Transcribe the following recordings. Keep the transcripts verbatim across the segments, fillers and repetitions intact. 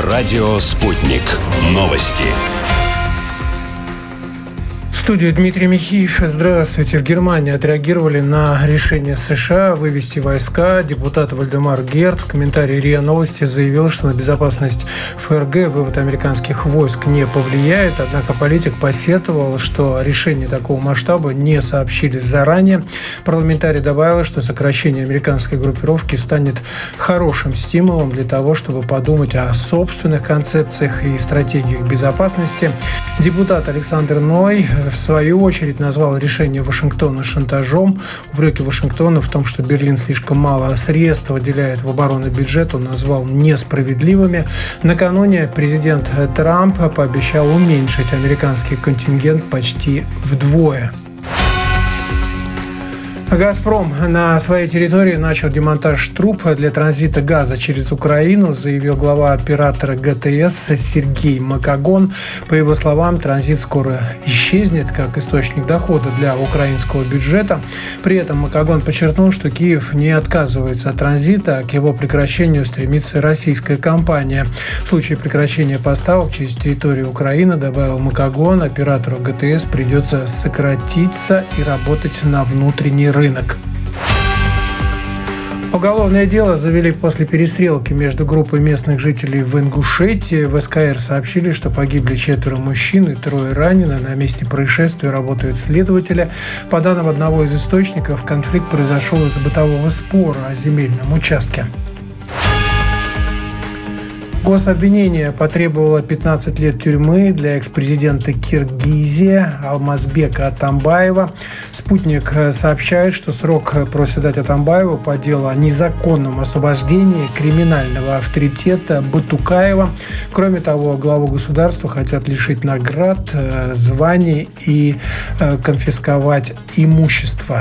Радио «Спутник». Новости. В студии Дмитрий Михеев. Здравствуйте. В Германии отреагировали на решение США вывести войска. Депутат Вальдемар Герц в комментарии РИА Новости заявил, что на безопасность ФРГ вывод американских войск не повлияет. Однако политик посетовал, что решение такого масштаба не сообщили заранее. Парламентарий добавил, что сокращение американской группировки станет хорошим стимулом для того, чтобы подумать о собственных концепциях и стратегиях безопасности. Депутат Александр Ной в свою очередь назвал решение Вашингтона шантажом. Упреки Вашингтона в том, что Берлин слишком мало средств выделяет в оборонный бюджет, он назвал несправедливыми. Накануне президент Трамп пообещал уменьшить американский контингент почти вдвое. «Газпром» на своей территории начал демонтаж труб для транзита газа через Украину, заявил глава оператора ГТС Сергей Макогон. По его словам, транзит скоро исчезнет как источник дохода для украинского бюджета. При этом Макогон подчеркнул, что Киев не отказывается от транзита, а к его прекращению стремится российская компания. В случае прекращения поставок через территорию Украины, добавил Макогон, оператору ГТС придется сократиться и работать на внутренний рынок. рынок. Уголовное дело завели после перестрелки между группой местных жителей в Ингушетии. В СКР сообщили, что погибли четверо мужчин и трое ранены. На месте происшествия работают следователи. По данным одного из источников, конфликт произошел из-за бытового спора о земельном участке. Гособвинение потребовало пятнадцать лет тюрьмы для экс-президента Киргизии Алмазбека Атамбаева. «Спутник» сообщает, что срок просит дать Атамбаеву по делу о незаконном освобождении криминального авторитета Батукаева. Кроме того, главу государства хотят лишить наград, званий и конфисковать имущество.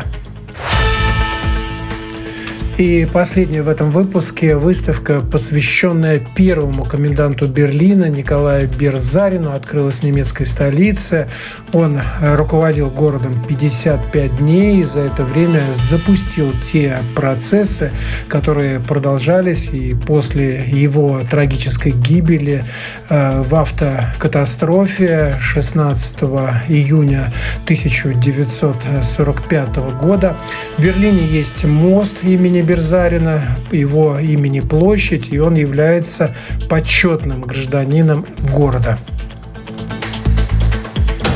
И последняя в этом выпуске выставка, посвященная первому коменданту Берлина Николаю Берзарину, открылась в немецкой столице. Он руководил городом пятьдесят пять дней и за это время запустил те процессы, которые продолжались и после его трагической гибели в автокатастрофе шестнадцатого июня тысяча девятьсот сорок пятого года. В Берлине есть мост имени Берзарина, его имени площадь, и он является почетным гражданином города.